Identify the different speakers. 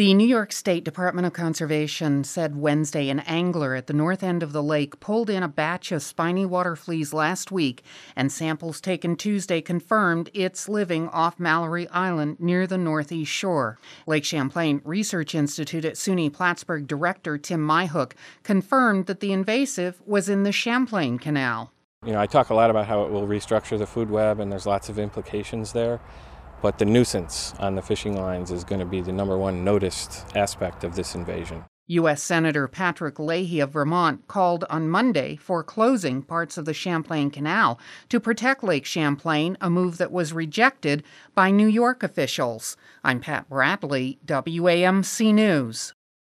Speaker 1: The New York State Department of Conservation said Wednesday an angler at the north end of the lake pulled in a batch of spiny water fleas last week, and samples taken Tuesday confirmed it's living off Mallory Island near the northeast shore. Lake Champlain Research Institute at SUNY Plattsburgh director Tim Myhook confirmed that the invasive was in the Champlain Canal.
Speaker 2: I talk a lot about how it will restructure the food web, and there's lots of implications there. But the nuisance on the fishing lines is going to be the number one noticed aspect of this invasion.
Speaker 1: U.S. Senator Patrick Leahy of Vermont called on Monday for closing parts of the Champlain Canal to protect Lake Champlain, a move that was rejected by New York officials. I'm Pat Bradley, WAMC News.